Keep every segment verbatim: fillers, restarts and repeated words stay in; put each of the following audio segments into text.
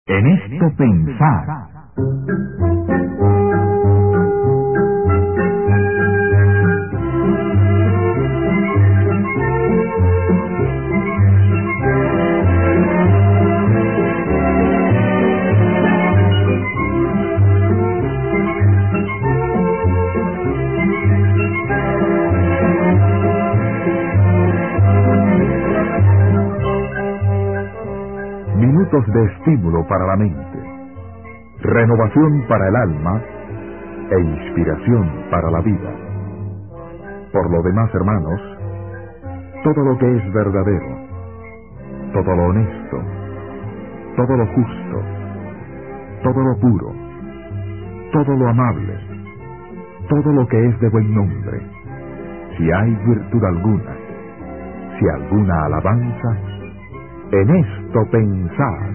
En esto pensar. Minutos de estímulo para la mente, renovación para el alma e inspiración para la vida. Por lo demás, hermanos, todo lo que es verdadero, todo lo honesto, todo lo justo, todo lo puro, todo lo amable, todo lo que es de buen nombre, si hay virtud alguna, si alguna alabanza, en esto pensad.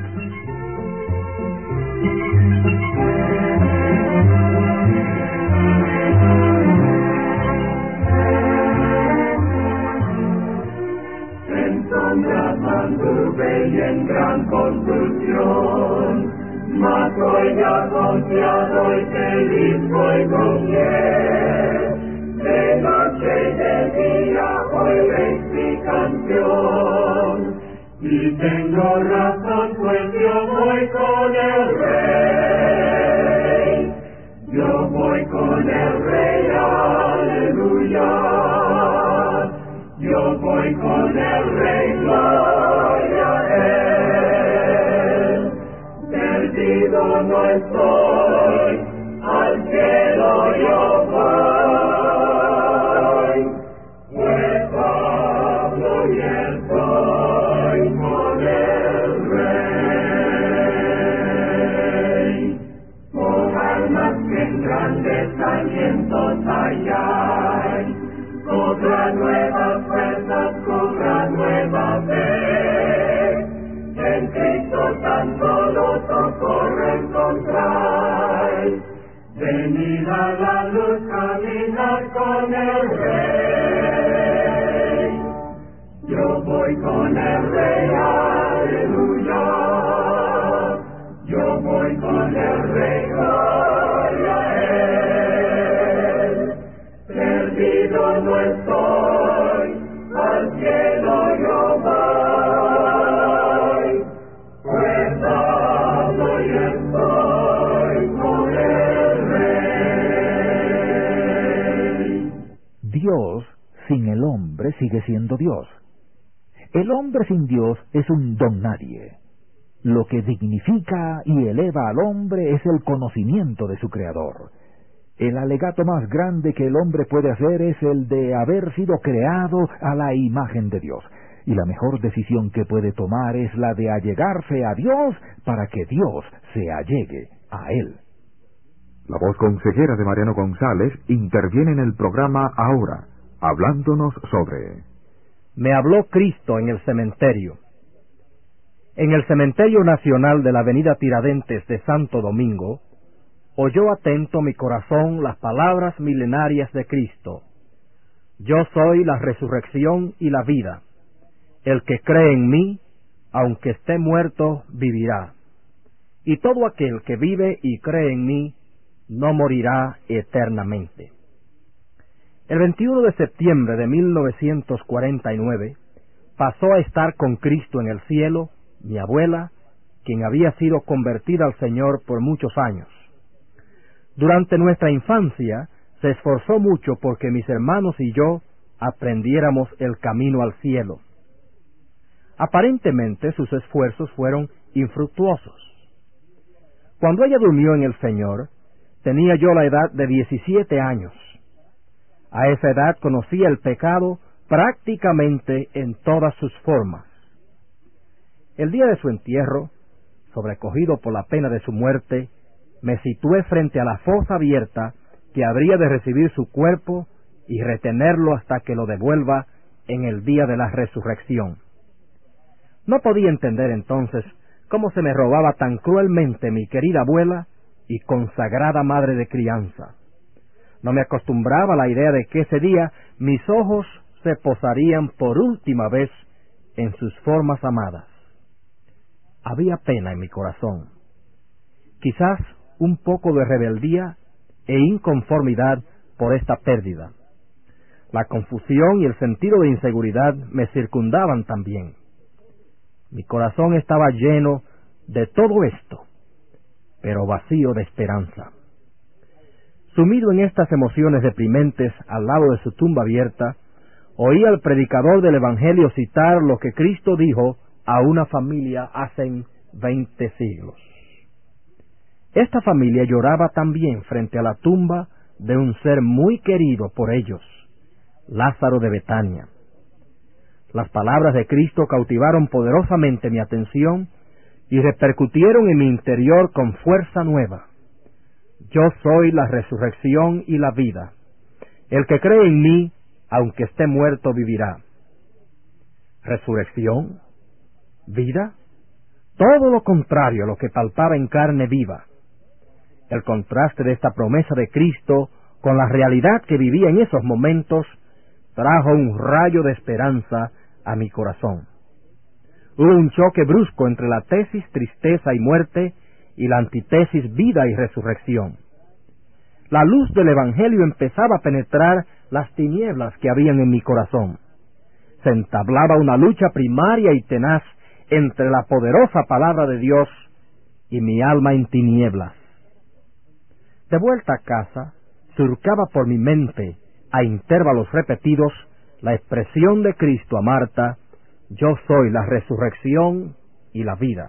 En sombras anduve y en gran confusión, mas hoy ya confiado y feliz voy con él. De noche y de día oiréis mi canción. Y tengo razón, pues yo voy con el Rey. Yo voy con el Rey, aleluya. Yo voy con el Rey, gloria a él. Perdido no estoy, al cielo yo voy. Pues Pablo y estoy. Grandes alientos hay, cobran nuevas fuerzas, cobran nueva fe. En Cristo tan solo socorro encontráis. Venid a la luz, caminar con el Rey. Yo voy con el Rey, aleluya. Yo voy con el Rey, gloria a él. Perdido no estoy, al cielo yo voy. Pues hablo y estoy con el Rey. Dios sin el hombre sigue siendo Dios. El hombre sin Dios es un don nadie. Lo que dignifica y eleva al hombre es el conocimiento de su Creador. El alegato más grande que el hombre puede hacer es el de haber sido creado a la imagen de Dios. Y la mejor decisión que puede tomar es la de allegarse a Dios para que Dios se allegue a él. La voz consejera de Mariano González interviene en el programa ahora, hablándonos sobre... Me habló Cristo en el cementerio. En el Cementerio Nacional de la Avenida Tiradentes de Santo Domingo, oyó atento mi corazón las palabras milenarias de Cristo. Yo soy la resurrección y la vida. El que cree en mí, aunque esté muerto, vivirá. Y todo aquel que vive y cree en mí, no morirá eternamente. El veintiuno de septiembre de mil novecientos cuarenta y nueve, pasó a estar con Cristo en el cielo mi abuela, quien había sido convertida al Señor por muchos años. Durante nuestra infancia, se esforzó mucho porque mis hermanos y yo aprendiéramos el camino al cielo. Aparentemente sus esfuerzos fueron infructuosos. Cuando ella durmió en el Señor, tenía yo la edad de diecisiete años. A esa edad conocía el pecado prácticamente en todas sus formas. El día de su entierro, sobrecogido por la pena de su muerte, me situé frente a la fosa abierta que habría de recibir su cuerpo y retenerlo hasta que lo devuelva en el día de la resurrección. No podía entender entonces cómo se me robaba tan cruelmente mi querida abuela y consagrada madre de crianza. No me acostumbraba a la idea de que ese día mis ojos se posarían por última vez en sus formas amadas. Había pena en mi corazón, quizás un poco de rebeldía e inconformidad por esta pérdida. La confusión y el sentido de inseguridad me circundaban también. Mi corazón estaba lleno de todo esto, pero vacío de esperanza. Sumido en estas emociones deprimentes al lado de su tumba abierta, oí al predicador del Evangelio citar lo que Cristo dijo a una familia hace veinte siglos. Esta familia lloraba también frente a la tumba de un ser muy querido por ellos, Lázaro de Betania. Las palabras de Cristo cautivaron poderosamente mi atención y repercutieron en mi interior con fuerza nueva. Yo soy la resurrección y la vida. El que cree en mí, aunque esté muerto, vivirá. ¿Resurrección? ¿Vida? Todo lo contrario a lo que palpaba en carne viva. El contraste de esta promesa de Cristo con la realidad que vivía en esos momentos trajo un rayo de esperanza a mi corazón. Hubo un choque brusco entre la tesis tristeza y muerte y la antítesis vida y resurrección. La luz del Evangelio empezaba a penetrar las tinieblas que habían en mi corazón. Se entablaba una lucha primaria y tenaz entre la poderosa palabra de Dios y mi alma en tinieblas. De vuelta a casa, surcaba por mi mente, a intervalos repetidos, la expresión de Cristo a Marta: yo soy la resurrección y la vida.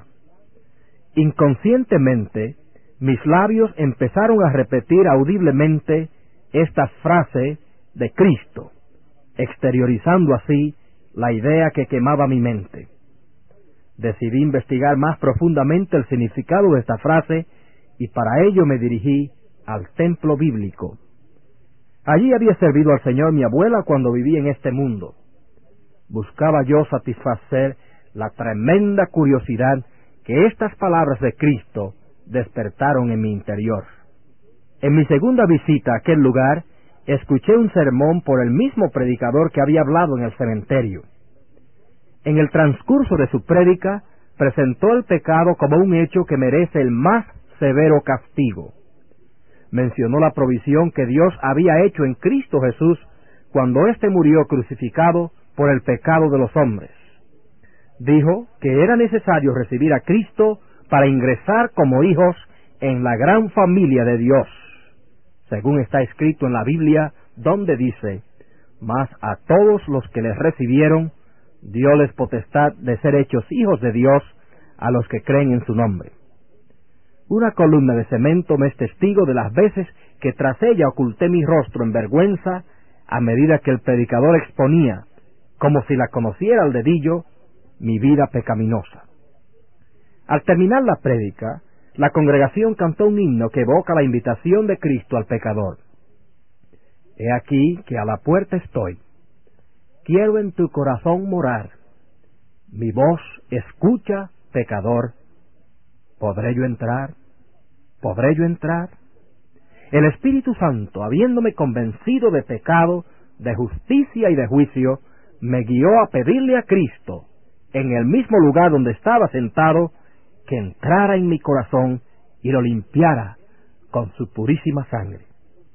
Inconscientemente, mis labios empezaron a repetir audiblemente esta frase de Cristo, exteriorizando así la idea que quemaba mi mente. Decidí investigar más profundamente el significado de esta frase y para ello me dirigí al templo bíblico. Allí había servido al Señor mi abuela cuando vivía en este mundo. Buscaba yo satisfacer la tremenda curiosidad que estas palabras de Cristo despertaron en mi interior. En mi segunda visita a aquel lugar, escuché un sermón por el mismo predicador que había hablado en el cementerio. En el transcurso de su prédica, presentó el pecado como un hecho que merece el más severo castigo. Mencionó la provisión que Dios había hecho en Cristo Jesús cuando éste murió crucificado por el pecado de los hombres. Dijo que era necesario recibir a Cristo para ingresar como hijos en la gran familia de Dios, según está escrito en la Biblia, donde dice: mas a todos los que les recibieron, dióles potestad de ser hechos hijos de Dios, a los que creen en su nombre. Una columna de cemento me es testigo de las veces que tras ella oculté mi rostro en vergüenza a medida que el predicador exponía, como si la conociera al dedillo, mi vida pecaminosa. Al terminar la prédica, la congregación cantó un himno que evoca la invitación de Cristo al pecador. He aquí que a la puerta estoy. Quiero en tu corazón morar. Mi voz escucha, pecador. ¿Podré yo entrar? ¿Podré yo entrar? El Espíritu Santo, habiéndome convencido de pecado, de justicia y de juicio, me guió a pedirle a Cristo, en el mismo lugar donde estaba sentado, que entrara en mi corazón y lo limpiara con su purísima sangre.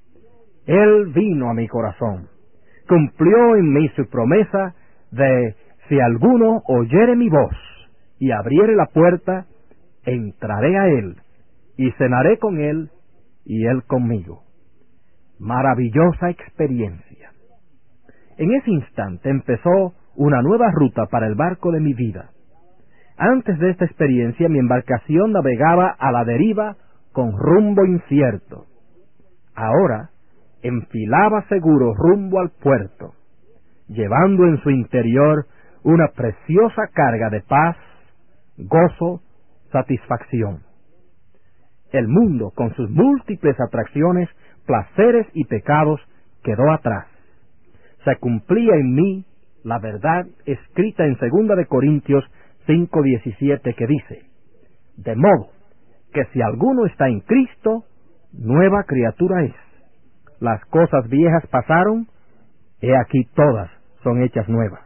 Él vino a mi corazón, cumplió en mí su promesa de: si alguno oyere mi voz y abriere la puerta, entraré a él y cenaré con él y él conmigo. Maravillosa experiencia. En ese instante empezó una nueva ruta para el barco de mi vida. Antes de esta experiencia mi embarcación navegaba a la deriva con rumbo incierto. Ahora enfilaba seguro rumbo al puerto, llevando en su interior una preciosa carga de paz, gozo, satisfacción. El mundo, con sus múltiples atracciones, placeres y pecados, quedó atrás. Se cumplía en mí la verdad escrita en segunda de Corintios cinco diecisiete, que dice: de modo que si alguno está en Cristo, nueva criatura es. Las cosas viejas pasaron, he aquí todas son hechas nuevas.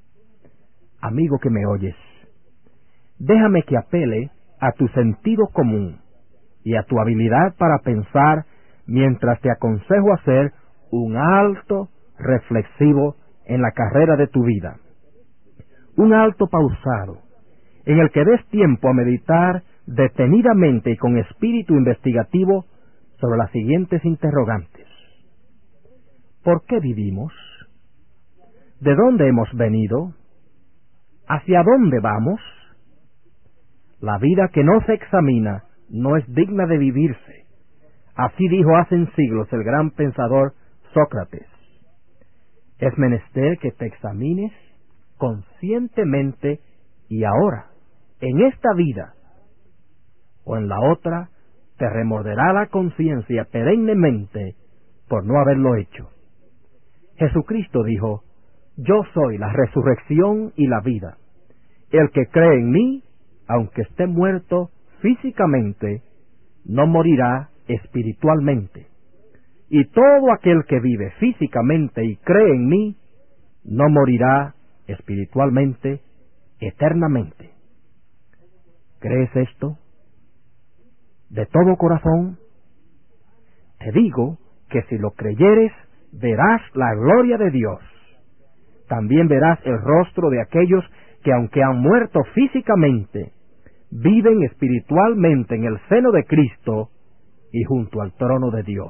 Amigo que me oyes, déjame que apele a tu sentido común y a tu habilidad para pensar mientras te aconsejo hacer un alto reflexivo en la carrera de tu vida. Un alto pausado, en el que des tiempo a meditar detenidamente y con espíritu investigativo sobre las siguientes interrogantes. ¿Por qué vivimos? ¿De dónde hemos venido? ¿Hacia dónde vamos? La vida que no se examina no es digna de vivirse. Así dijo hace siglos el gran pensador Sócrates. Es menester que te examines conscientemente y ahora, en esta vida o en la otra, te remorderá la conciencia perennemente por no haberlo hecho. Jesucristo dijo, yo soy la resurrección y la vida. El que cree en mí, aunque esté muerto físicamente, no morirá espiritualmente. Y todo aquel que vive físicamente y cree en mí, no morirá espiritualmente eternamente. ¿Crees esto? ¿De todo corazón? Te digo que si lo creyeres, verás la gloria de Dios. También verás el rostro de aquellos que, aunque han muerto físicamente, viven espiritualmente en el seno de Cristo y junto al trono de Dios.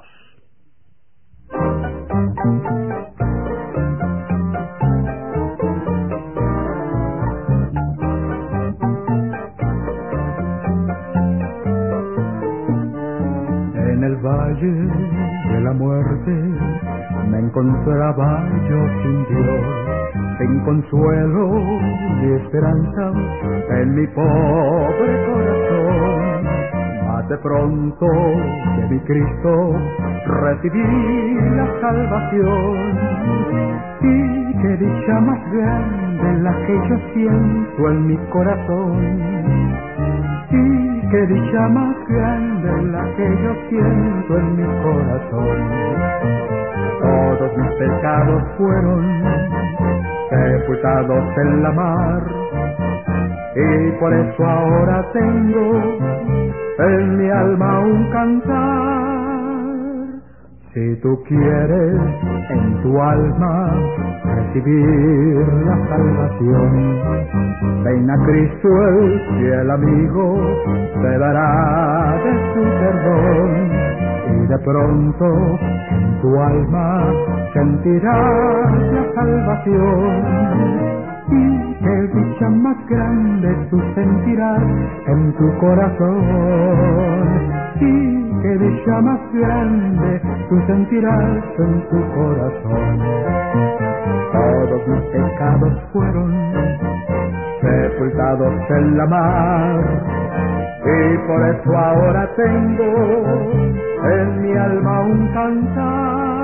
En el valle de la muerte me encontraba yo sin Dios, sin consuelo ni esperanza en mi pobre corazón. Mas de pronto de mi Cristo recibí la salvación, y qué dicha más grande la que yo siento en mi corazón. Y qué dicha más grande la que yo siento en mi corazón. Todos mis pecados fueron sepultados en la mar, y por eso ahora tengo en mi alma un cantar. Si tú quieres en tu alma recibir la salvación, ven a Cristo el fiel amigo, te dará de su perdón, y de pronto en tu alma sentirás la salvación. Y qué dicha más grande tú sentirás en tu corazón. Y qué dicha más grande tú sentirás en tu corazón. Todos mis pecados fueron sepultados en la mar, y por eso ahora tengo en mi alma un cantar.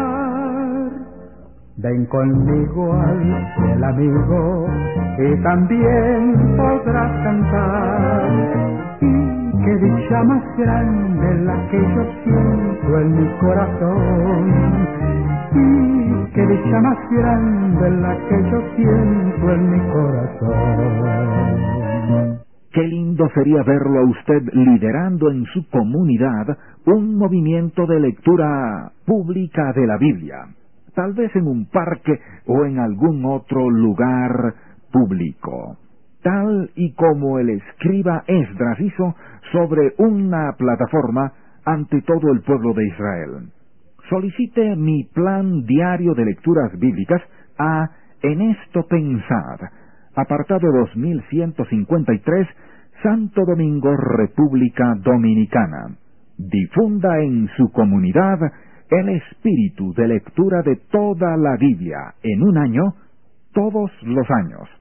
Ven conmigo al fiel amigo, y también podrás cantar. Y qué dicha más grande la que yo siento en mi corazón. Y qué dicha más grande la que yo siento en mi corazón. Qué lindo sería verlo a usted liderando en su comunidad un movimiento de lectura pública de la Biblia, tal vez en un parque o en algún otro lugar público, tal y como el escriba Esdras hizo sobre una plataforma ante todo el pueblo de Israel. Solicite mi plan diario de lecturas bíblicas a En esto pensad, apartado dos mil ciento cincuenta y tres, Santo Domingo, República Dominicana. Difunda en su comunidad el espíritu de lectura de toda la Biblia en un año, todos los años.